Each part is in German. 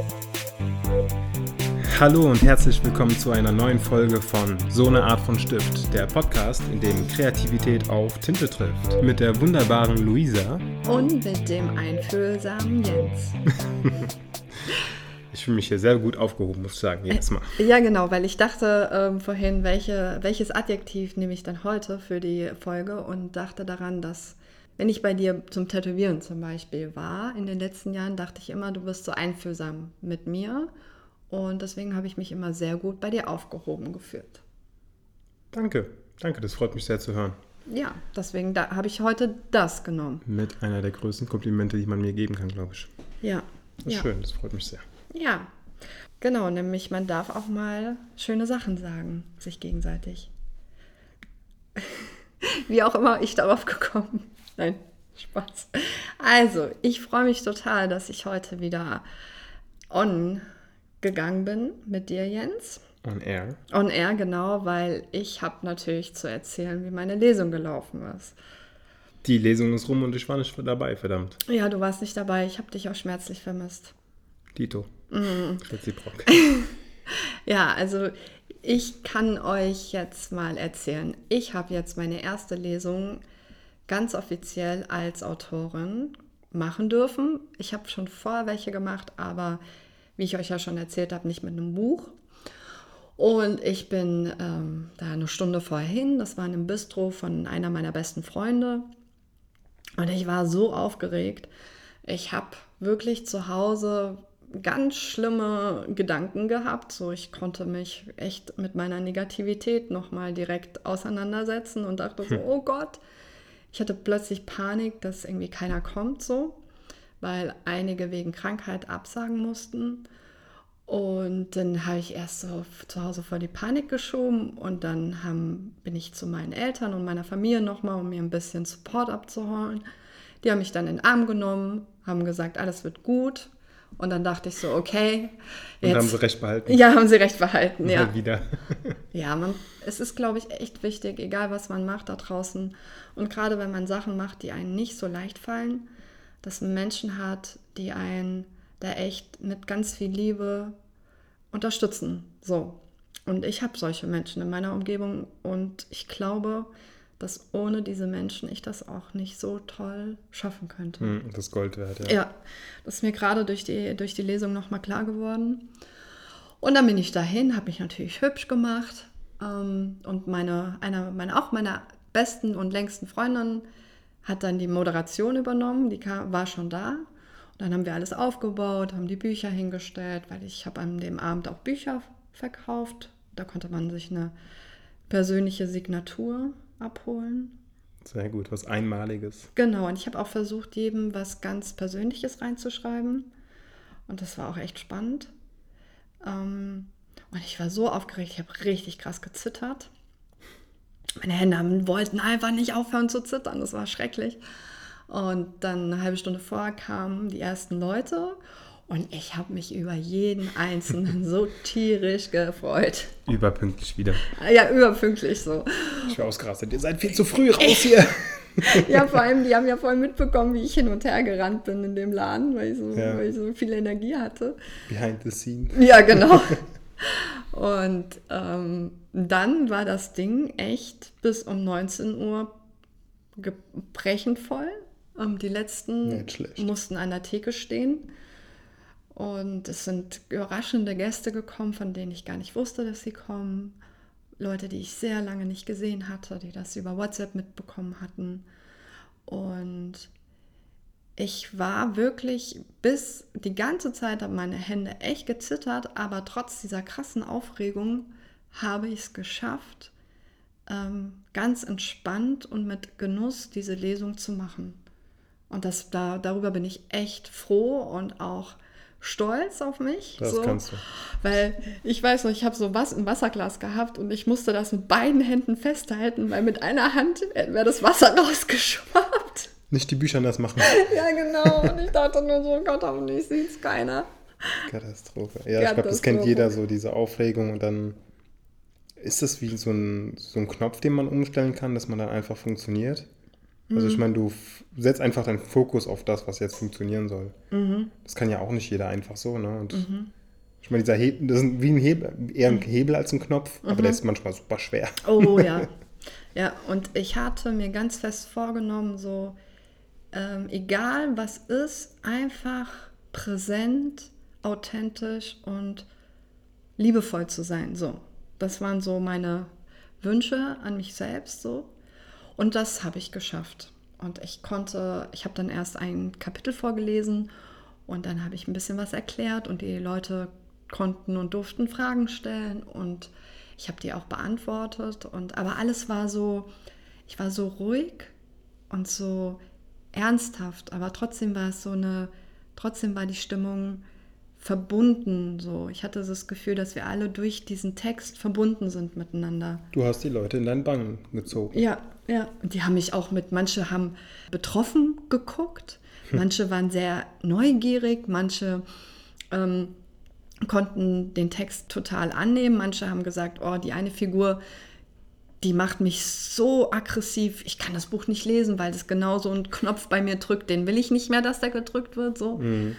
Hallo und herzlich willkommen zu einer neuen Folge von So eine Art von Stift, der Podcast, in dem Kreativität auf Tinte trifft. Mit der wunderbaren Luisa. Und mit dem einfühlsamen Jens. Ich fühle mich hier sehr gut aufgehoben, muss ich sagen, jedes Mal. Ja, genau, weil ich dachte vorhin, welches Adjektiv nehme ich dann heute für die Folge und dachte daran, dass, wenn ich bei dir zum Tätowieren zum Beispiel war, in den letzten Jahren, dachte ich immer, du bist so einfühlsam mit mir. Und deswegen habe ich mich immer sehr gut bei dir aufgehoben gefühlt. Danke, das freut mich sehr zu hören. Ja, deswegen habe ich heute das genommen. Mit einer der größten Komplimente, die man mir geben kann, glaube ich. Ja. Das ist schön, das freut mich sehr. Ja, genau, nämlich man darf auch mal schöne Sachen sagen, sich gegenseitig. Wie auch immer ich darauf gekommen bin. Nein, Spaß. Also, ich freue mich total, dass ich heute wieder on gegangen bin mit dir, Jens. On Air. On Air, genau, weil ich habe natürlich zu erzählen, wie meine Lesung gelaufen ist. Die Lesung ist rum und ich war nicht dabei, verdammt. Ja, du warst nicht dabei. Ich habe dich auch schmerzlich vermisst. Dito. Reziprok. Ja, also ich kann euch jetzt mal erzählen. Ich habe jetzt meine erste Lesung ganz offiziell als Autorin machen dürfen. Ich habe schon vorher welche gemacht, aber wie ich euch ja schon erzählt habe, nicht mit einem Buch. Und ich bin da eine Stunde vorher hin. Das war in einem Bistro von einer meiner besten Freunde. Und ich war so aufgeregt. Ich habe wirklich zu Hause ganz schlimme Gedanken gehabt. So, ich konnte mich echt mit meiner Negativität nochmal direkt auseinandersetzen und dachte so, oh Gott. Ich hatte plötzlich Panik, dass irgendwie keiner kommt so, weil einige wegen Krankheit absagen mussten. Und dann habe ich erst so zu Hause voll die Panik geschoben und dann bin ich zu meinen Eltern und meiner Familie nochmal, um mir ein bisschen Support abzuholen. Die haben mich dann in den Arm genommen, haben gesagt, alles wird gut. Und dann dachte ich so, okay. Jetzt, und haben sie recht behalten? Ja, haben sie recht behalten, ja. Mal wieder. Ja, es ist, glaube ich, echt wichtig, egal was man macht da draußen. Und gerade wenn man Sachen macht, die einem nicht so leicht fallen, dass man Menschen hat, die einen da echt mit ganz viel Liebe unterstützen. So. Und ich habe solche Menschen in meiner Umgebung und ich glaube, dass ohne diese Menschen ich das auch nicht so toll schaffen könnte. Das Gold wert, ja. Ja, das ist mir gerade durch die Lesung nochmal klar geworden. Und dann bin ich dahin, habe mich natürlich hübsch gemacht und meine besten und längsten Freundin hat dann die Moderation übernommen, die war schon da. Und dann haben wir alles aufgebaut, haben die Bücher hingestellt, weil ich habe an dem Abend auch Bücher verkauft. Da konnte man sich eine persönliche Signatur abholen. Sehr gut, was Einmaliges. Genau, und ich habe auch versucht, jedem was ganz Persönliches reinzuschreiben. Und das war auch echt spannend. Und ich war so aufgeregt, ich habe richtig krass gezittert. Meine Hände wollten einfach nicht aufhören zu zittern, das war schrecklich. Und dann eine halbe Stunde vorher kamen die ersten Leute und ich habe mich über jeden Einzelnen so tierisch gefreut. Überpünktlich wieder. Ja, überpünktlich so. Ich war ausgerastet, ihr seid viel zu früh raus hier. Ja, vor allem, die haben ja voll mitbekommen, wie ich hin und her gerannt bin in dem Laden, weil ich so viel Energie hatte. Behind the scene. Ja, genau. Und dann war das Ding echt bis um 19 Uhr brechend voll. Die letzten mussten an der Theke stehen. Und es sind überraschende Gäste gekommen, von denen ich gar nicht wusste, dass sie kommen. Leute, die ich sehr lange nicht gesehen hatte, die das über WhatsApp mitbekommen hatten. Und ich war wirklich bis die ganze Zeit, haben meine Hände echt gezittert, aber trotz dieser krassen Aufregung habe ich es geschafft, ganz entspannt und mit Genuss diese Lesung zu machen. Und darüber bin ich echt froh und auch stolz auf mich. Das kannst du. Weil ich weiß noch, ich habe so ein Wasserglas gehabt und ich musste das mit beiden Händen festhalten, weil mit einer Hand wäre das Wasser rausgeschwappt. Nicht die Bücher nass machen. Ja, genau. Und ich dachte nur so, Gott, hoffentlich sieht es keiner. Katastrophe. Ja, ich glaube, das kennt jeder so, diese Aufregung. Und dann ist das wie so ein Knopf, den man umstellen kann, dass man dann einfach funktioniert. Also ich meine, du setzt einfach deinen Fokus auf das, was jetzt funktionieren soll. Das kann ja auch nicht jeder einfach so, ne? Und ich meine, dieser Hebel, das ist wie ein Hebel, eher ein Hebel als ein Knopf, aber der ist manchmal super schwer. Oh ja. Ja, und ich hatte mir ganz fest vorgenommen, so egal was ist, einfach präsent, authentisch und liebevoll zu sein. So, das waren so meine Wünsche an mich selbst so. Und das habe ich geschafft. Und ich habe dann erst ein Kapitel vorgelesen und dann habe ich ein bisschen was erklärt und die Leute konnten und durften Fragen stellen und ich habe die auch beantwortet. Aber alles war so, ich war so ruhig und so ernsthaft, aber trotzdem war die Stimmung verbunden. So. Ich hatte das Gefühl, dass wir alle durch diesen Text verbunden sind miteinander. Du hast die Leute in deinen Bann gezogen. Ja. Und die haben mich auch manche haben betroffen geguckt, manche waren sehr neugierig, manche konnten den Text total annehmen, manche haben gesagt, oh, die eine Figur, die macht mich so aggressiv, ich kann das Buch nicht lesen, weil das genau so einen Knopf bei mir drückt, den will ich nicht mehr, dass der gedrückt wird. So.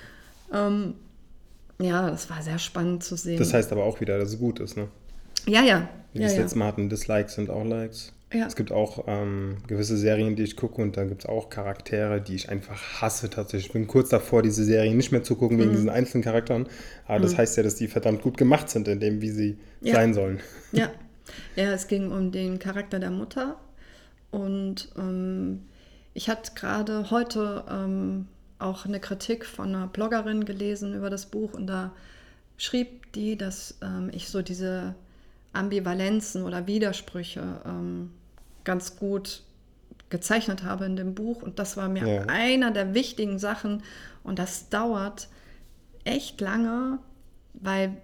Ja, das war sehr spannend zu sehen. Das heißt aber auch wieder, dass es gut ist, ne? Ja. Wie das letzte Mal hatten, Dislikes sind auch Likes. Ja. Es gibt auch gewisse Serien, die ich gucke und da gibt es auch Charaktere, die ich einfach hasse tatsächlich. Ich bin kurz davor, diese Serien nicht mehr zu gucken wegen diesen einzelnen Charakteren. Aber das heißt ja, dass die verdammt gut gemacht sind in dem, wie sie sein sollen. Ja, es ging um den Charakter der Mutter und ich hatte gerade heute auch eine Kritik von einer Bloggerin gelesen über das Buch und da schrieb die, dass ich so diese Ambivalenzen oder Widersprüche ganz gut gezeichnet habe in dem Buch und das war mir einer der wichtigen Sachen und das dauert echt lange, weil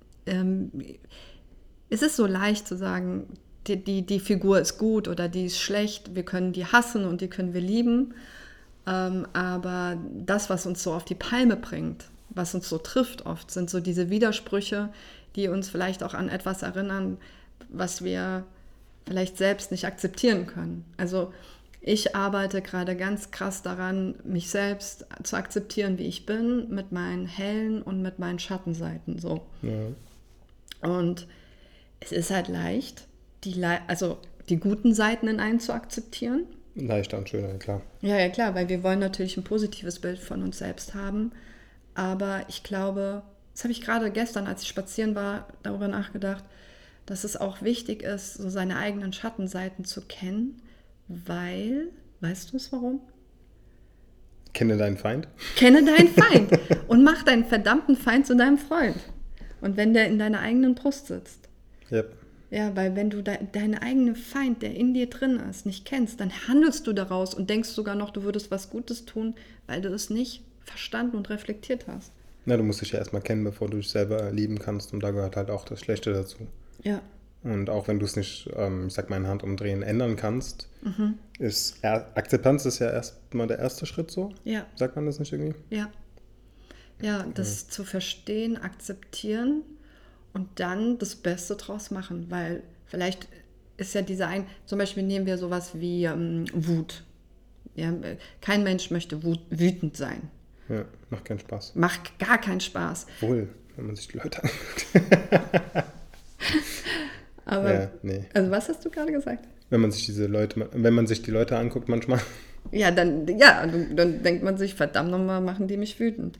es ist so leicht zu sagen, die Figur ist gut oder die ist schlecht, wir können die hassen und die können wir lieben, aber das, was uns so auf die Palme bringt, was uns so trifft oft, sind so diese Widersprüche, die uns vielleicht auch an etwas erinnern, was wir vielleicht selbst nicht akzeptieren können. Also ich arbeite gerade ganz krass daran, mich selbst zu akzeptieren, wie ich bin, mit meinen hellen und mit meinen Schattenseiten. So. Ja. Und es ist halt leicht, die guten Seiten in einem zu akzeptieren. Leichter und schöner, klar. Ja, klar, weil wir wollen natürlich ein positives Bild von uns selbst haben. Aber ich glaube, das habe ich gerade gestern, als ich spazieren war, darüber nachgedacht, dass es auch wichtig ist, so seine eigenen Schattenseiten zu kennen, weil, weißt du es warum? Kenne deinen Feind. Kenne deinen Feind und mach deinen verdammten Feind zu deinem Freund. Und wenn der in deiner eigenen Brust sitzt. Yep. Ja, weil wenn du deinen eigenen Feind, der in dir drin ist, nicht kennst, dann handelst du daraus und denkst sogar noch, du würdest was Gutes tun, weil du es nicht verstanden und reflektiert hast. Na, du musst dich ja erstmal kennen, bevor du dich selber lieben kannst und da gehört halt auch das Schlechte dazu. Ja. Und auch wenn du es nicht, ich sag mal in Handumdrehen, ändern kannst, ist Akzeptanz ist ja erstmal der erste Schritt so. Ja. Sagt man das nicht irgendwie? Ja. Ja, das zu verstehen, akzeptieren und dann das Beste draus machen, weil vielleicht ist ja zum Beispiel nehmen wir sowas wie Wut. Ja, kein Mensch möchte wütend sein. Ja, macht keinen Spaß. Macht gar keinen Spaß. Wohl, wenn man sich die Leute anguckt. Aber, ja, nee. Also was hast du gerade gesagt? Wenn man sich die Leute anguckt manchmal. Ja, dann denkt man sich, verdammt nochmal, machen die mich wütend.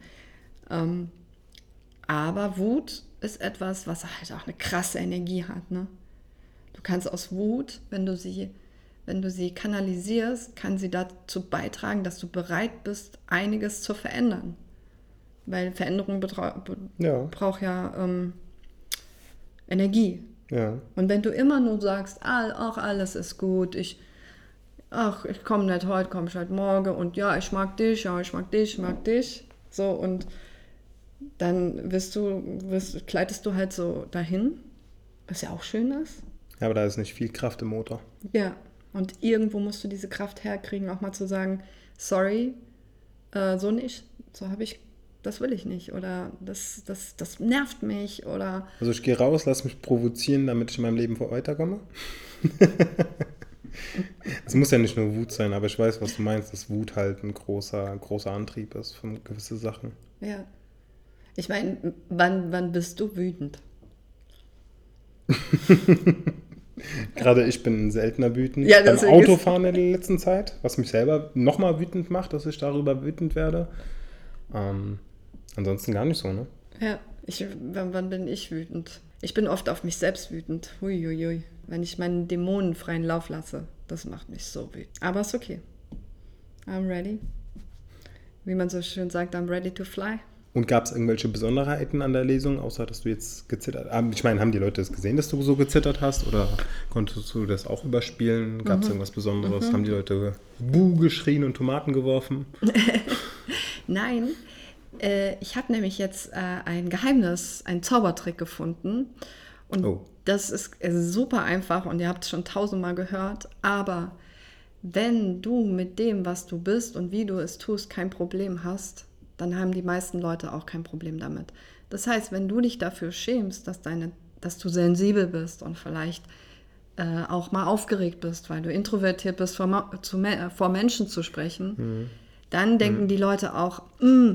Aber Wut ist etwas, was halt auch eine krasse Energie hat. Ne? Du kannst aus Wut, wenn du sie kanalisierst, kann sie dazu beitragen, dass du bereit bist, einiges zu verändern. Weil Veränderung braucht ja Energie. Ja. Und wenn du immer nur sagst, auch alles ist gut, ich komme nicht heute, komme ich halt morgen und ja, ich mag dich, so und dann gleitest du halt so dahin, was ja auch schön ist. Ja, aber da ist nicht viel Kraft im Motor. Ja, und irgendwo musst du diese Kraft herkriegen, auch mal zu sagen, sorry, so nicht, das will ich nicht oder das nervt mich oder... Also ich gehe raus, lass mich provozieren, damit ich in meinem Leben weiterkomme. Es muss ja nicht nur Wut sein, aber ich weiß, was du meinst, dass Wut halt ein großer Antrieb ist für gewisse Sachen. Ja. Ich meine, wann bist du wütend? Gerade ich bin ein seltener wütend. Ja, Beim deswegen Autofahren in der letzten Zeit, was mich selber nochmal wütend macht, dass ich darüber wütend werde. Ansonsten gar nicht so, ne? Ja, wann bin ich wütend? Ich bin oft auf mich selbst wütend. Huiuiui. Wenn ich meinen Dämonen freien Lauf lasse, das macht mich so wütend. Aber ist okay. I'm ready. Wie man so schön sagt, I'm ready to fly. Und gab es irgendwelche Besonderheiten an der Lesung, außer dass du jetzt gezittert hast? Ich meine, haben die Leute das gesehen, dass du so gezittert hast? Oder konntest du das auch überspielen? Gab es irgendwas Besonderes? Haben die Leute Buh geschrien und Tomaten geworfen? Nein, ich habe nämlich jetzt ein Geheimnis, einen Zaubertrick gefunden. Und das ist super einfach und ihr habt es schon 1000-mal gehört. Aber wenn du mit dem, was du bist und wie du es tust, kein Problem hast, dann haben die meisten Leute auch kein Problem damit. Das heißt, wenn du dich dafür schämst, dass du sensibel bist und vielleicht auch mal aufgeregt bist, weil du introvertiert bist, vor Menschen zu sprechen, dann denken die Leute auch,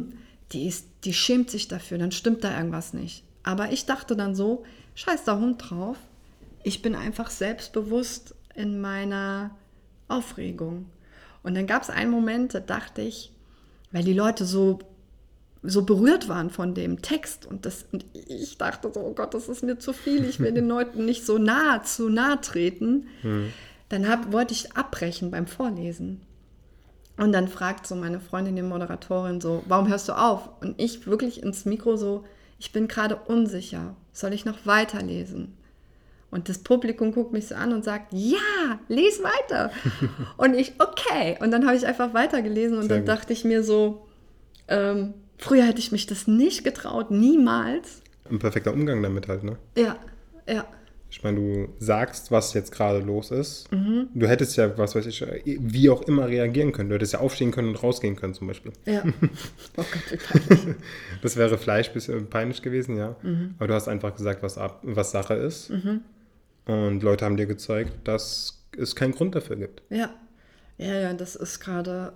die schämt sich dafür, dann stimmt da irgendwas nicht. Aber ich dachte dann so, scheiß da Hund drauf, ich bin einfach selbstbewusst in meiner Aufregung. Und dann gab es einen Moment, da dachte ich, weil die Leute so berührt waren von dem Text und ich dachte so, oh Gott, das ist mir zu viel, ich will den Leuten nicht zu nahe treten. Dann wollte ich abbrechen beim Vorlesen. Und dann fragt so meine Freundin, die Moderatorin, so, warum hörst du auf? Und ich wirklich ins Mikro so, ich bin gerade unsicher, soll ich noch weiterlesen? Und das Publikum guckt mich so an und sagt, ja, lies weiter. Und ich, okay. Und dann habe ich einfach weitergelesen und dann dachte ich mir so, früher hätte ich mich das nicht getraut, niemals. Ein perfekter Umgang damit halt, ne? Ja. Ich meine, du sagst, was jetzt gerade los ist. Du hättest ja, was weiß ich, wie auch immer reagieren können. Du hättest ja aufstehen können und rausgehen können zum Beispiel. Ja. Oh Gott, wie peinlich. Das wäre vielleicht ein bisschen peinlich gewesen, ja. Aber du hast einfach gesagt, was Sache ist. Und Leute haben dir gezeigt, dass es keinen Grund dafür gibt. Ja, das ist gerade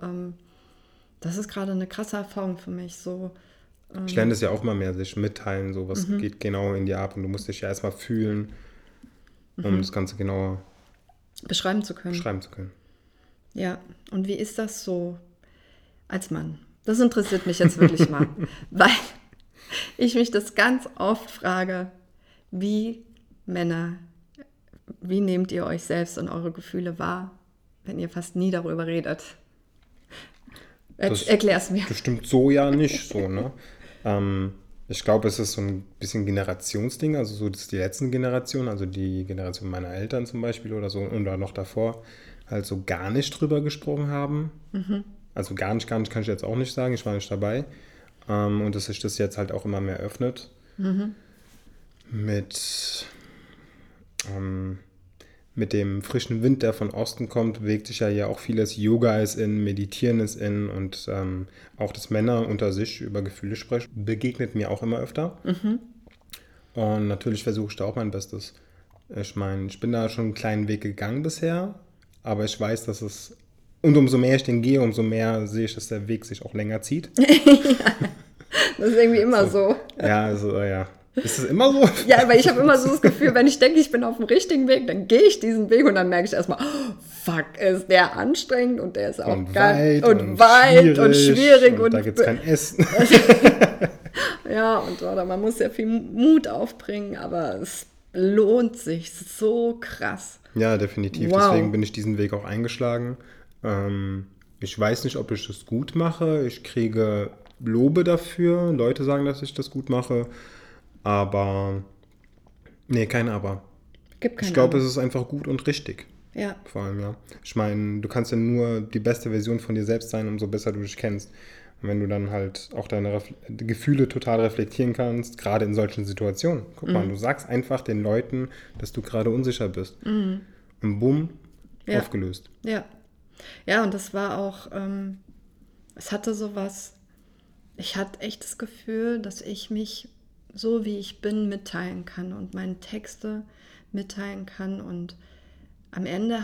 eine krasse Erfahrung für mich. So, ich lerne das ja auch mal mehr, sich mitteilen, so was geht genau in dir ab. Und du musst dich ja erstmal fühlen, um das Ganze genauer beschreiben zu können. Ja, und wie ist das so als Mann? Das interessiert mich jetzt wirklich mal, weil ich mich das ganz oft frage, wie nehmt ihr euch selbst und eure Gefühle wahr, wenn ihr fast nie darüber redet? Erklär's mir. Bestimmt so ja nicht so, ne? Ich glaube, es ist so ein bisschen Generationsding, also so, dass die letzten Generationen, also die Generation meiner Eltern zum Beispiel oder so, oder noch davor, halt so gar nicht drüber gesprochen haben. Also gar nicht kann ich jetzt auch nicht sagen, ich war nicht dabei. Und dass sich das jetzt halt auch immer mehr öffnet. Mit dem frischen Wind, der von Osten kommt, bewegt sich ja hier auch vieles. Yoga ist in, Meditieren ist in und auch, dass Männer unter sich über Gefühle sprechen, begegnet mir auch immer öfter. Und natürlich versuche ich da auch mein Bestes. Ich meine, ich bin da schon einen kleinen Weg gegangen bisher, aber ich weiß, dass es, und umso mehr ich den gehe, umso mehr sehe ich, dass der Weg sich auch länger zieht. Das ist irgendwie immer so. Ja, also ja. Ist das immer so? Ja, aber ich habe immer so das Gefühl, wenn ich denke, ich bin auf dem richtigen Weg, dann gehe ich diesen Weg und dann merke ich erstmal, oh, fuck, ist der anstrengend und der ist auch weit und schwierig und da gibt es kein Essen. Ja, oder man muss ja viel Mut aufbringen, aber es lohnt sich so krass. Ja, definitiv. Wow. Deswegen bin ich diesen Weg auch eingeschlagen. Ich weiß nicht, ob ich das gut mache. Ich kriege Lobe dafür. Leute sagen, dass ich das gut mache. Aber, nee, kein Aber. Ich glaube, es ist einfach gut und richtig. Ja. Vor allem, ja. Ich meine, du kannst ja nur die beste Version von dir selbst sein, umso besser du dich kennst. Und wenn du dann halt auch deine Gefühle total reflektieren kannst, gerade in solchen Situationen. Guck mal, du sagst einfach den Leuten, dass du gerade unsicher bist. Und bumm, aufgelöst. Ja. Ja, und das war auch, es hatte sowas, ich hatte echt das Gefühl, dass ich mich so wie ich bin mitteilen kann und meine Texte mitteilen kann. Und am Ende hat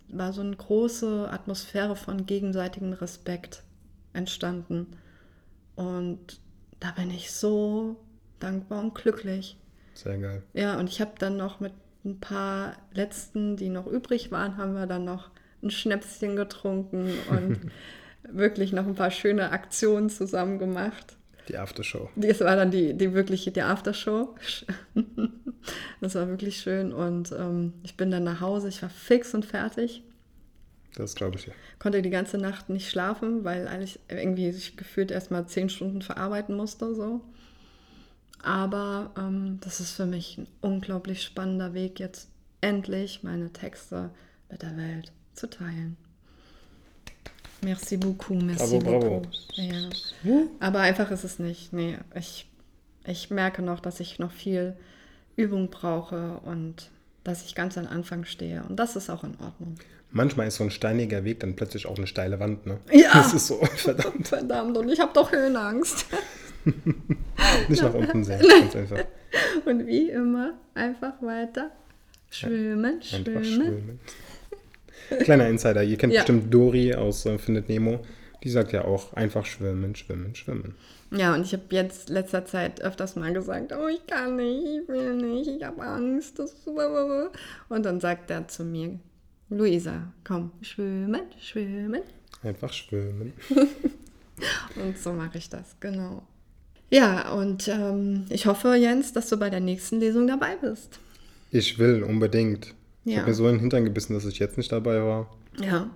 war so eine große Atmosphäre von gegenseitigem Respekt entstanden. Und da bin ich so dankbar und glücklich. Sehr geil. Ja, und ich habe dann noch mit ein paar letzten, die noch übrig waren, haben wir dann noch ein Schnäpschen getrunken und wirklich noch ein paar schöne Aktionen zusammen gemacht. Die Aftershow. Das war dann die wirkliche die Aftershow. Das war wirklich schön und ich bin dann nach Hause, ich war fix und fertig. Das glaube ich ja. Konnte die ganze Nacht nicht schlafen, weil eigentlich irgendwie sich gefühlt erst mal 10 Stunden verarbeiten musste. So. Aber das ist für mich ein unglaublich spannender Weg, jetzt endlich meine Texte mit der Welt zu teilen. Merci beaucoup, merci Bravo. beaucoup. Ja. Aber einfach ist es nicht. Nee, ich merke noch, dass ich noch viel Übung brauche und dass ich ganz am Anfang stehe. Und das ist auch in Ordnung. Manchmal ist so ein steiniger Weg dann plötzlich auch eine steile Wand, ne? Ja. Das ist so, verdammt. Verdammt, und ich habe doch Höhenangst. Nicht nach unten sehen, ganz einfach. Und wie immer, einfach weiter schwimmen, Einfach schwimmen. schwimmen. Kleiner Insider, ihr kennt Ja. bestimmt Dory aus Findet Nemo. Die sagt ja auch einfach schwimmen, schwimmen, schwimmen. Ja, und ich habe jetzt letzter Zeit öfters mal gesagt, oh, ich kann nicht, ich will nicht, ich habe Angst. Und dann sagt er zu mir, Luisa, komm, schwimmen, schwimmen. Einfach schwimmen. Und so mache ich das, genau. Ja, und ich hoffe, Jens, dass du bei der nächsten Lesung dabei bist. Ich will unbedingt. Ich Ja. habe mir so in den Hintern gebissen, dass ich jetzt nicht dabei war. Ja.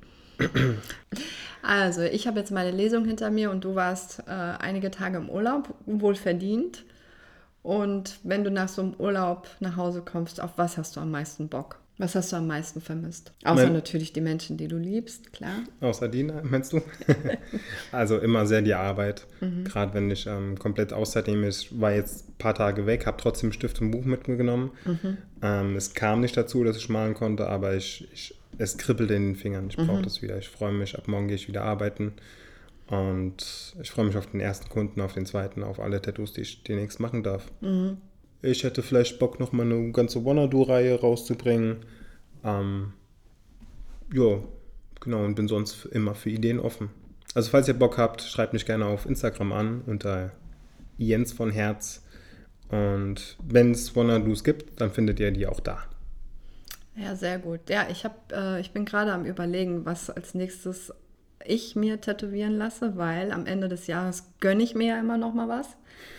Also, ich habe jetzt meine Lesung hinter mir und du warst einige Tage im Urlaub, wohl verdient. Und wenn du nach so einem Urlaub nach Hause kommst, auf was hast du am meisten Bock? Was hast du am meisten vermisst? Außer natürlich die Menschen, die du liebst, klar. Außer die, meinst du? Also immer sehr die Arbeit. Gerade wenn ich komplett Auszeit nehme. Ich war jetzt ein paar Tage weg, habe trotzdem Stift und Buch mitgenommen. Es kam nicht dazu, dass ich malen konnte, aber es kribbelt in den Fingern. Ich brauche das wieder. Ich freue mich. Ab morgen gehe ich wieder arbeiten. Und ich freue mich auf den ersten Kunden, auf den zweiten, auf alle Tattoos, die ich demnächst machen darf. Ich hätte vielleicht Bock, nochmal eine ganze Wanadu-Reihe rauszubringen. Ja, genau, und bin sonst immer für Ideen offen. Also falls ihr Bock habt, schreibt mich gerne auf Instagram an unter Jens von Herz. Und wenn es Wanadus gibt, dann findet ihr die auch da. Ja, sehr gut. Ja, ich bin gerade am Überlegen, was als nächstes ich mir tätowieren lasse, weil am Ende des Jahres gönne ich mir ja immer noch mal was.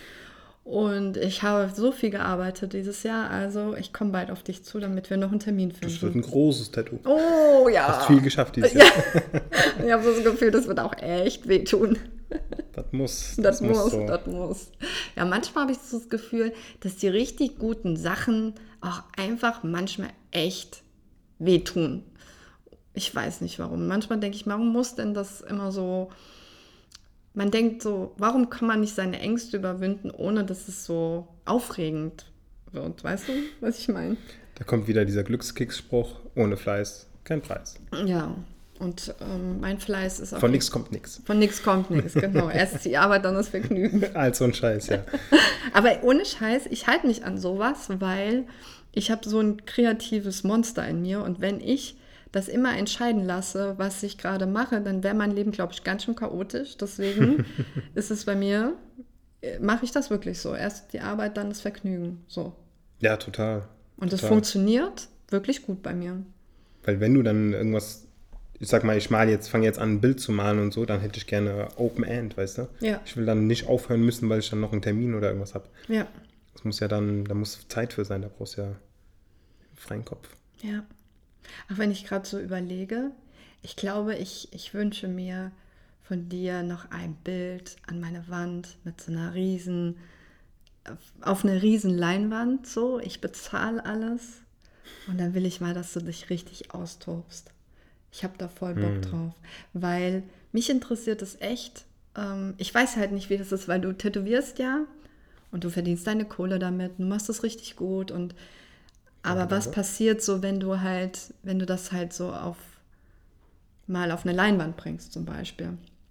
Und ich habe so viel gearbeitet dieses Jahr, also ich komme bald auf dich zu, damit wir noch einen Termin finden. Das wird ein großes Tattoo. Oh ja. Du hast viel geschafft dieses Jahr. Ich habe so das Gefühl, das wird auch echt wehtun. Das muss. Das muss. Ja, manchmal habe ich so das Gefühl, dass die richtig guten Sachen auch einfach manchmal echt wehtun. Ich weiß nicht warum. Manchmal denke ich, warum muss denn das immer so... Man denkt so, warum kann man nicht seine Ängste überwinden, ohne dass es so aufregend wird? Weißt du, was ich meine? Da kommt wieder dieser Glückskicksspruch, ohne Fleiß kein Preis. Ja, und mein Fleiß ist auch... Von nichts kommt nichts. Von nichts kommt nichts, genau. Erst die Arbeit, dann das Vergnügen. Also ein Scheiß, ja. Aber ohne Scheiß, ich halte mich an sowas, weil ich habe so ein kreatives Monster in mir und wenn ich das immer entscheiden lasse, was ich gerade mache, dann wäre mein Leben, glaube ich, ganz schön chaotisch. Deswegen ist es bei mir, mache ich das wirklich so. Erst die Arbeit, dann das Vergnügen. So. Ja, total. Und das total. funktioniert wirklich gut bei mir. Weil wenn du dann irgendwas, ich sag mal, fange jetzt an, ein Bild zu malen und so, dann hätte ich gerne Open End, weißt du? Ja. Ich will dann nicht aufhören müssen, weil ich dann noch einen Termin oder irgendwas habe. Ja. Das muss ja dann, da muss Zeit für sein, da brauchst du ja einen freien Kopf. Ja. Auch wenn ich gerade so überlege, ich glaube, ich wünsche mir von dir noch ein Bild an meine Wand mit so einer auf einer riesen Leinwand, so, ich bezahle alles und dann will ich mal, dass du dich richtig austobst. Ich habe da voll Bock drauf, weil mich interessiert es echt. Ich weiß halt nicht, wie das ist, weil du tätowierst ja und du verdienst deine Kohle damit, du machst das richtig gut aber was passiert so, wenn du das halt so mal auf eine Leinwand bringst zum Beispiel?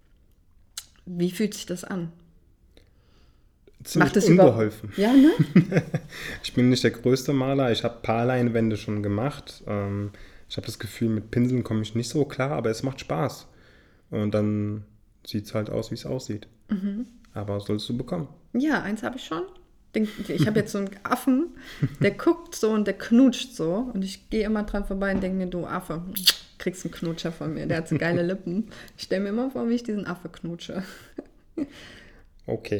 Wie fühlt sich das an? Ziemlich Macht es unbeholfen. Ja, ne? Ich bin nicht der größte Maler. Ich habe ein paar Leinwände schon gemacht. Ich habe das Gefühl, mit Pinseln komme ich nicht so klar, aber es macht Spaß. Und dann sieht es halt aus, wie es aussieht. Aber sollst du bekommen. Ja, eins habe ich schon. Ich habe jetzt so einen Affen, der guckt so und der knutscht so. Und ich gehe immer dran vorbei und denke mir, du Affe, kriegst einen Knutscher von mir. Der hat so geile Lippen. Ich stelle mir immer vor, wie ich diesen Affe knutsche. Okay.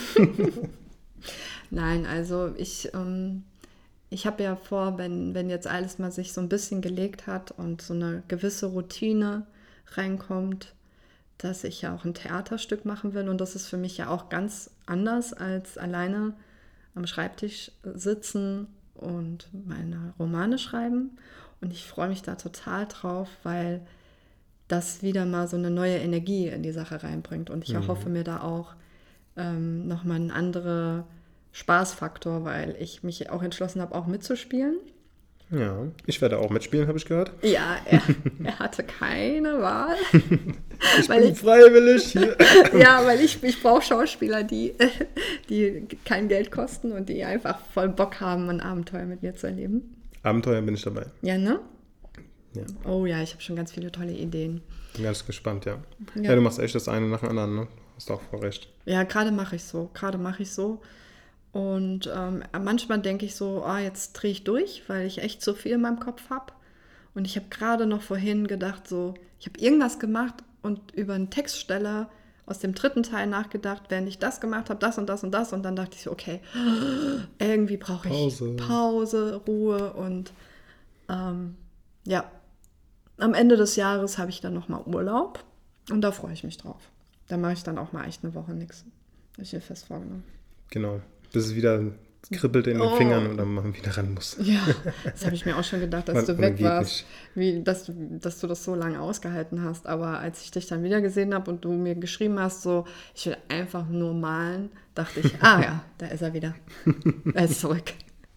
Nein, also ich habe ja vor, wenn jetzt alles mal sich so ein bisschen gelegt hat und so eine gewisse Routine reinkommt, dass ich ja auch ein Theaterstück machen will. Und das ist für mich ja auch ganz anders als alleine am Schreibtisch sitzen und meine Romane schreiben. Und ich freue mich da total drauf, weil das wieder mal so eine neue Energie in die Sache reinbringt. Und ich erhoffe mir da auch nochmal einen anderen Spaßfaktor, weil ich mich auch entschlossen habe, auch mitzuspielen. Ja, ich werde auch mitspielen, habe ich gehört. Ja, er hatte keine Wahl. Ich bin freiwillig hier. Ja, weil ich brauche Schauspieler, die kein Geld kosten und die einfach voll Bock haben, ein Abenteuer mit mir zu erleben. Abenteuer bin ich dabei. Ja, ne? Ja. Oh ja, ich habe schon ganz viele tolle Ideen. Bin ganz gespannt, ja. Ja, du machst echt das eine nach dem anderen, ne? Hast auch voll recht. Ja, gerade mache ich so. Und manchmal denke ich so, jetzt drehe ich durch, weil ich echt so viel in meinem Kopf habe. Und ich habe gerade noch vorhin gedacht, so, ich habe irgendwas gemacht und über einen Textsteller aus dem 3. Teil nachgedacht, während ich das gemacht habe, das und das und das. Und dann dachte ich so, okay, irgendwie brauche ich Pause, Ruhe. Und ja, am Ende des Jahres habe ich dann nochmal Urlaub. Und da freue ich mich drauf. Da mache ich dann auch mal echt eine Woche nichts. Habe ich mir fest vorgenommen. Genau. Bis es wieder kribbelt in den Fingern und dann man wieder ran muss. Ja, das habe ich mir auch schon gedacht, dass du weg warst, dass du das so lange ausgehalten hast. Aber als ich dich dann wieder gesehen habe und du mir geschrieben hast, so, ich will einfach nur malen, dachte ich, ja, da ist er wieder. Er ist zurück.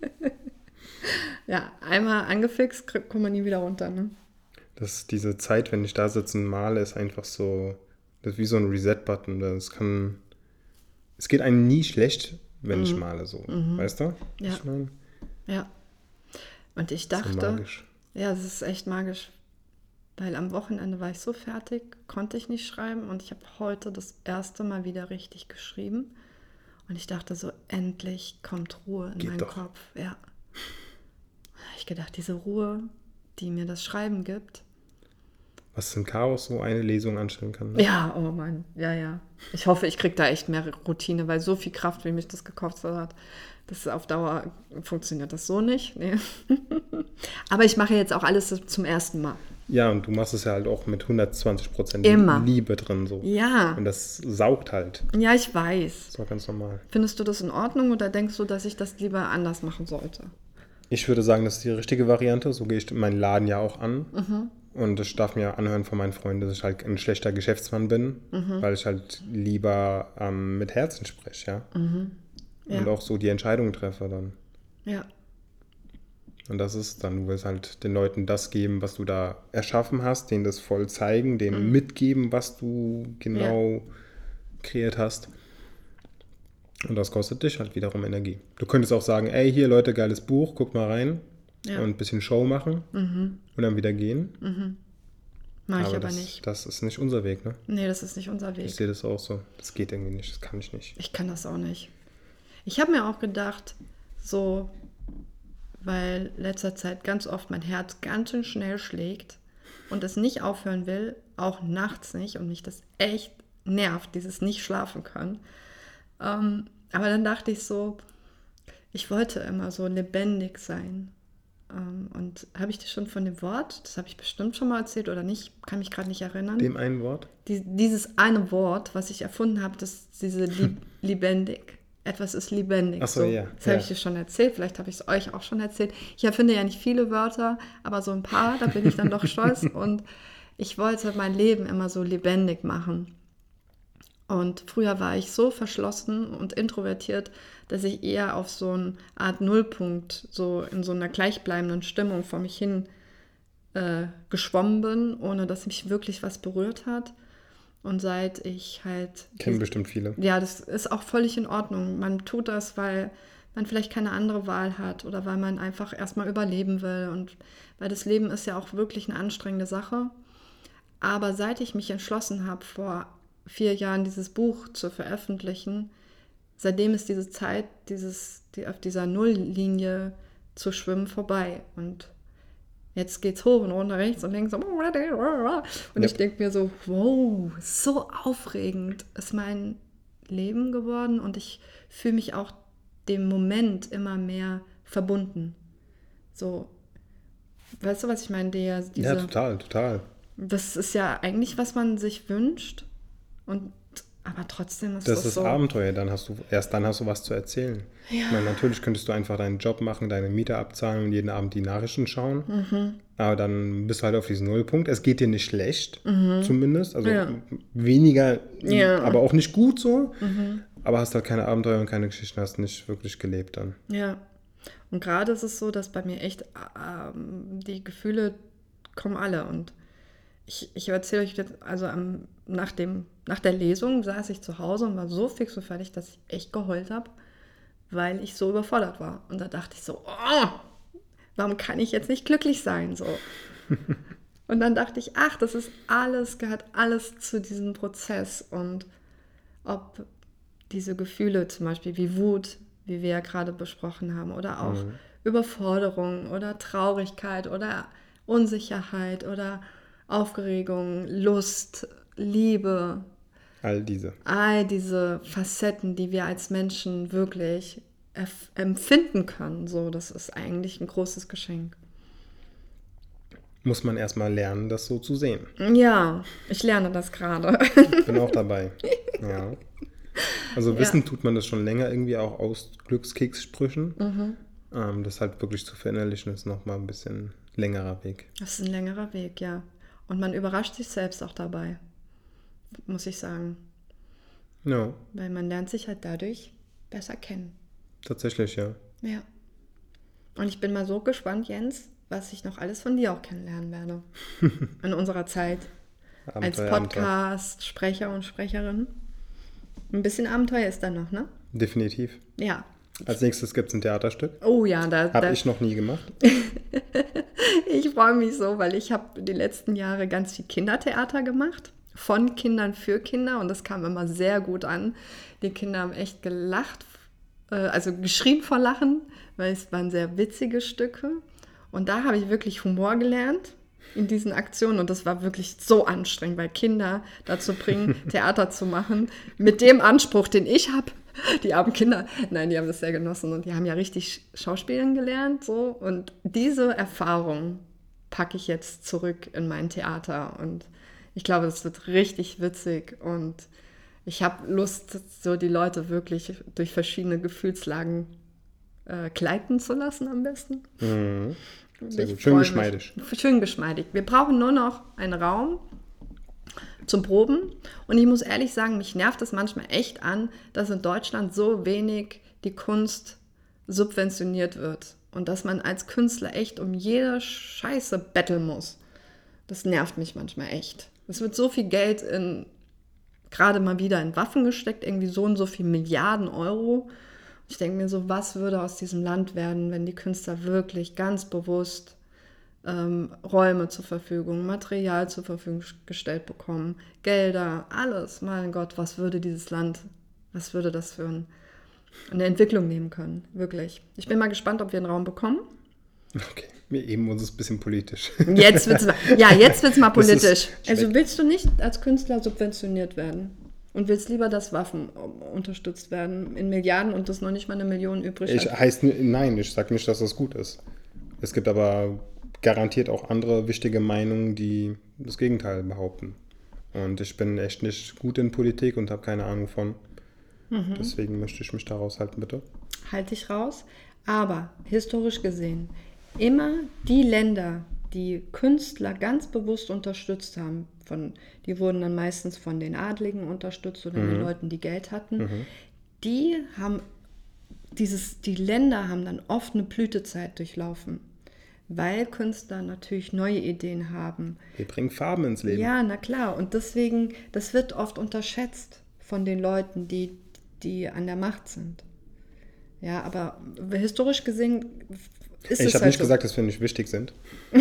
Ja, einmal angefixt, kommt man nie wieder runter, ne? Diese Zeit, wenn ich da sitze und male, ist einfach so, das ist wie so ein Reset-Button. Es geht einem nie schlecht, wenn ich male so, weißt du? Ja. Ich mein, ja. Und ich dachte, magisch. Ja, es ist echt magisch, weil am Wochenende war ich so fertig, konnte ich nicht schreiben und ich habe heute das erste Mal wieder richtig geschrieben und ich dachte so, endlich kommt Ruhe in meinen Kopf. Ja. Ich gedacht, diese Ruhe, die mir das Schreiben gibt. Was in Chaos so eine Lesung anstellen kann. Ne? Ja, oh Mann, ja. Ich hoffe, ich kriege da echt mehr Routine, weil so viel Kraft, wie mich das gekostet hat, das ist auf Dauer funktioniert das so nicht. Nee. Aber ich mache jetzt auch alles zum ersten Mal. Ja, und du machst es ja halt auch mit 120% Liebe drin. So. Ja. Und das saugt halt. Ja, ich weiß. Das ist auch ganz normal. Findest du das in Ordnung oder denkst du, dass ich das lieber anders machen sollte? Ich würde sagen, das ist die richtige Variante. So gehe ich meinen Laden ja auch an. Und ich darf mir anhören von meinen Freunden, dass ich halt ein schlechter Geschäftsmann bin, weil ich halt lieber mit Herzen spreche, ja? Ja. Und auch so die Entscheidungen treffe dann. Ja. Und das ist dann, du willst halt den Leuten das geben, was du da erschaffen hast, denen das voll zeigen, denen mitgeben, was du genau kreiert hast. Und das kostet dich halt wiederum Energie. Du könntest auch sagen, ey, hier Leute, geiles Buch, guckt mal rein. Ja. Und ein bisschen Show machen und dann wieder gehen. Mach ich aber nicht. Das ist nicht unser Weg, ne? Nee, das ist nicht unser Weg. Ich sehe das auch so. Das geht irgendwie nicht, das kann ich nicht. Ich kann das auch nicht. Ich habe mir auch gedacht, so, weil letzter Zeit ganz oft mein Herz ganz schön schnell schlägt und es nicht aufhören will, auch nachts nicht und mich das echt nervt, dieses nicht schlafen können. Aber dann dachte ich so, ich wollte immer so lebendig sein. Und habe ich dir schon von dem Wort, das habe ich bestimmt schon mal erzählt oder nicht, kann mich gerade nicht erinnern. Dem einen Wort? Dieses eine Wort, was ich erfunden habe, das ist diese lebendig. Etwas ist lebendig. Ach so, ja. Das habe ich dir schon erzählt, vielleicht habe ich es euch auch schon erzählt. Ich erfinde ja nicht viele Wörter, aber so ein paar, da bin ich dann doch stolz. Und ich wollte mein Leben immer so lebendig machen. Und früher war ich so verschlossen und introvertiert, dass ich eher auf so eine Art Nullpunkt, so in so einer gleichbleibenden Stimmung vor mich hin geschwommen bin, ohne dass mich wirklich was berührt hat. Und seit ich halt... Kennen bestimmt viele. Ja, das ist auch völlig in Ordnung. Man tut das, weil man vielleicht keine andere Wahl hat oder weil man einfach erstmal überleben will. Und weil das Leben ist ja auch wirklich eine anstrengende Sache. Aber seit ich mich entschlossen habe, vor 4 Jahren dieses Buch zu veröffentlichen, seitdem ist diese Zeit, auf dieser Nulllinie zu schwimmen, vorbei. Und jetzt geht's hoch und runter, rechts und links. Und ich denke mir so, wow, so aufregend ist mein Leben geworden. Und ich fühle mich auch dem Moment immer mehr verbunden. So, weißt du, was ich meine? Ja, total. Das ist ja eigentlich, was man sich wünscht. Aber trotzdem ist Das ist so. Abenteuer, dann hast du was zu erzählen. Ja. Ich meine, natürlich könntest du einfach deinen Job machen, deine Miete abzahlen und jeden Abend die Nachrichten schauen. Aber dann bist du halt auf diesen Nullpunkt. Es geht dir nicht schlecht, zumindest. Also weniger, aber auch nicht gut so. Aber hast halt keine Abenteuer und keine Geschichten, hast nicht wirklich gelebt dann. Ja. Und gerade ist es so, dass bei mir echt die Gefühle kommen alle. Und ich erzähle euch jetzt, also nach der Lesung saß ich zu Hause und war so fix und fertig, dass ich echt geheult habe, weil ich so überfordert war. Und da dachte ich so, warum kann ich jetzt nicht glücklich sein? So. Und dann dachte ich, gehört alles zu diesem Prozess. Und ob diese Gefühle zum Beispiel wie Wut, wie wir ja gerade besprochen haben, oder auch Überforderung oder Traurigkeit oder Unsicherheit oder Aufregung, Lust, Liebe. All diese Facetten, die wir als Menschen wirklich empfinden können. So, das ist eigentlich ein großes Geschenk. Muss man erstmal lernen, das so zu sehen. Ja, ich lerne das gerade. Ich bin auch dabei. Ja. Also wissen tut man das schon länger irgendwie auch aus Glückskekssprüchen. Das halt wirklich zu verinnerlichen ist nochmal ein bisschen längerer Weg. Das ist ein längerer Weg, ja. Und man überrascht sich selbst auch dabei, muss ich sagen. Ja. Weil man lernt sich halt dadurch besser kennen. Tatsächlich, ja. Ja. Und ich bin mal so gespannt, Jens, was ich noch alles von dir auch kennenlernen werde. In unserer Zeit. Als Podcast, Sprecher und Sprecherin. Ein bisschen Abenteuer ist da noch, ne? Definitiv. Ja. Als nächstes gibt es ein Theaterstück. Oh ja, habe ich noch nie gemacht. Ich freue mich so, weil ich habe die letzten Jahre ganz viel Kindertheater gemacht. Von Kindern für Kinder. Und das kam immer sehr gut an. Die Kinder haben echt gelacht. Also geschrien vor Lachen, weil es waren sehr witzige Stücke. Und da habe ich wirklich Humor gelernt in diesen Aktionen. Und das war wirklich so anstrengend, weil Kinder dazu bringen, Theater zu machen. Mit dem Anspruch, den ich habe. Die armen Kinder, nein, die haben das sehr genossen. Und die haben ja richtig Schauspielen gelernt. So. Und diese Erfahrung packe ich jetzt zurück in mein Theater. Und ich glaube, das wird richtig witzig. Und ich habe Lust, so die Leute wirklich durch verschiedene Gefühlslagen gleiten zu lassen am besten. Sehr gut. Schön geschmeidig. Schön geschmeidig. Wir brauchen nur noch einen Raum zum Proben. Und ich muss ehrlich sagen, mich nervt es manchmal echt an, dass in Deutschland so wenig die Kunst subventioniert wird. Und dass man als Künstler echt um jede Scheiße betteln muss. Das nervt mich manchmal echt. Es wird so viel Geld gerade mal wieder in Waffen gesteckt, irgendwie so und so viel Milliarden Euro. Ich denke mir so, was würde aus diesem Land werden, wenn die Künstler wirklich ganz bewusst Räume zur Verfügung, Material zur Verfügung gestellt bekommen, Gelder, alles. Mein Gott, was würde dieses Land, was würde das für eine Entwicklung nehmen können? Wirklich. Ich bin mal gespannt, ob wir einen Raum bekommen. Okay, wir heben uns ein bisschen politisch. Jetzt wird's mal politisch. Also willst du nicht als Künstler subventioniert werden? Und willst lieber, dass Waffen unterstützt werden in Milliarden und das noch nicht mal 1 Million übrig hat? Nein, ich sage nicht, dass das gut ist. Es gibt aber garantiert auch andere wichtige Meinungen, die das Gegenteil behaupten. Und ich bin echt nicht gut in Politik und habe keine Ahnung von. Deswegen möchte ich mich da raushalten, bitte. Halt dich raus. Aber historisch gesehen, immer die Länder, die Künstler ganz bewusst unterstützt haben, die wurden dann meistens von den Adligen unterstützt oder den Leuten, die Geld hatten, die Länder haben dann oft eine Blütezeit durchlaufen. Weil Künstler natürlich neue Ideen haben. Wir bringen Farben ins Leben. Ja, na klar. Und deswegen, das wird oft unterschätzt von den Leuten, die an der Macht sind. Ja, aber historisch gesehen ist Ich es habe halt nicht so. gesagt, dass wir nicht wichtig sind.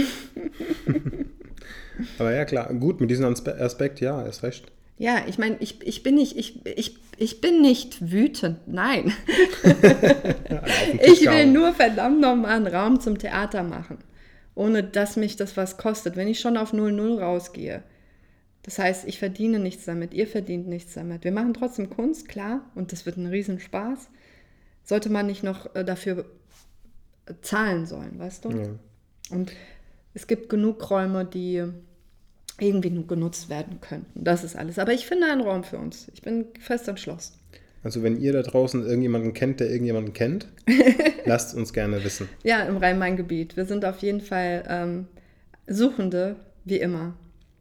Aber ja, klar, gut, mit diesem Aspekt, ja, ist recht. Ja, ich meine, ich bin nicht wütend, nein. Auf den Tisch Ich will gehauen. nur verdammt nochmal einen Raum zum Theater machen, ohne dass mich das was kostet, wenn ich schon auf 0,0 rausgehe. Das heißt, ich verdiene nichts damit, ihr verdient nichts damit. Wir machen trotzdem Kunst, klar, und das wird ein Riesenspaß. Sollte man nicht noch dafür zahlen sollen, weißt du? Ja. Und es gibt genug Räume, die irgendwie nur genutzt werden könnten. Das ist alles. Aber ich finde einen Raum für uns. Ich bin fest entschlossen. Also wenn ihr da draußen irgendjemanden kennt, der irgendjemanden kennt, lasst uns gerne wissen. Ja, im Rhein-Main-Gebiet. Wir sind auf jeden Fall Suchende, wie immer.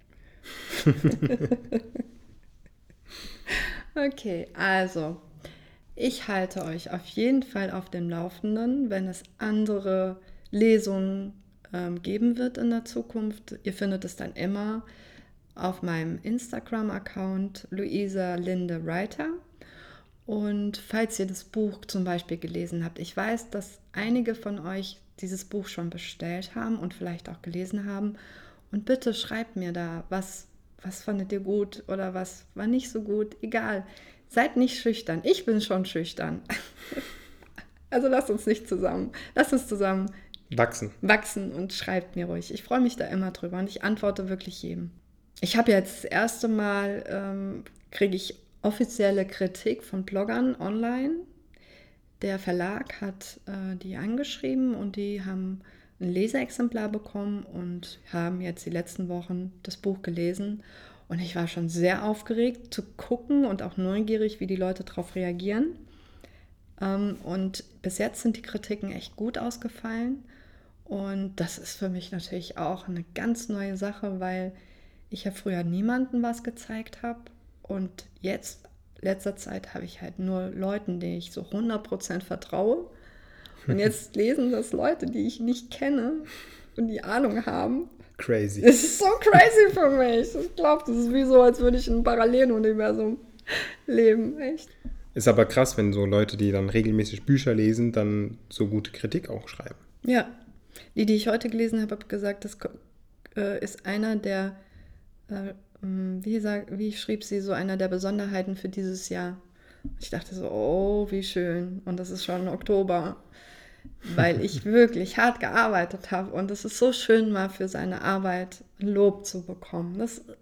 Okay, also ich halte euch auf jeden Fall auf dem Laufenden, wenn es andere Lesungen geben wird in der Zukunft. Ihr findet es dann immer auf meinem Instagram-Account Luisa Linde Writer. Und falls ihr das Buch zum Beispiel gelesen habt, ich weiß, dass einige von euch dieses Buch schon bestellt haben und vielleicht auch gelesen haben. Und bitte schreibt mir da, was fandet ihr gut oder was war nicht so gut. Egal, seid nicht schüchtern. Ich bin schon schüchtern. Also lasst uns zusammen wachsen und schreibt mir ruhig. Ich freue mich da immer drüber und ich antworte wirklich jedem. Ich habe jetzt das erste Mal, kriege ich offizielle Kritik von Bloggern online. Der Verlag hat die angeschrieben und die haben ein Leseexemplar bekommen und haben jetzt die letzten Wochen das Buch gelesen. Und ich war schon sehr aufgeregt zu gucken und auch neugierig, wie die Leute darauf reagieren. Und bis jetzt sind die Kritiken echt gut ausgefallen. Und das ist für mich natürlich auch eine ganz neue Sache, weil ich ja früher niemandem was gezeigt habe. Und jetzt, letzter Zeit, habe ich halt nur Leuten, denen ich so 100% vertraue. Und jetzt lesen das Leute, die ich nicht kenne und die Ahnung haben. Crazy. Das ist so crazy für mich. Ich glaube, das ist wie so, als würde ich in einem Paralleluniversum leben. Echt. Ist aber krass, wenn so Leute, die dann regelmäßig Bücher lesen, dann so gute Kritik auch schreiben. Ja. Die ich heute gelesen habe, habe gesagt, das ist einer der, wie schrieb sie, so einer der Besonderheiten für dieses Jahr. Ich dachte so, oh, wie schön. Und das ist schon Oktober. Weil ich wirklich hart gearbeitet habe. Und es ist so schön, mal für seine Arbeit Lob zu bekommen.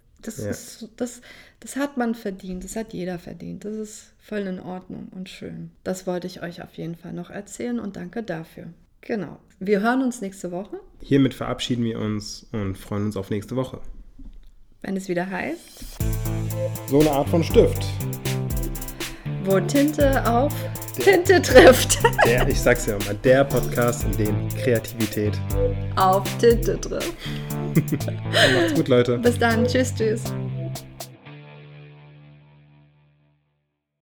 Das hat man verdient. Das hat jeder verdient. Das ist voll in Ordnung und schön. Das wollte ich euch auf jeden Fall noch erzählen und danke dafür. Genau. Wir hören uns nächste Woche. Hiermit verabschieden wir uns und freuen uns auf nächste Woche. Wenn es wieder heißt, So eine Art von Stift. wo Tinte auf Tinte trifft. Ich sag's ja immer, der Podcast, in dem Kreativität. Auf Tinte trifft. Macht's gut, Leute. Bis dann. Tschüss, tschüss.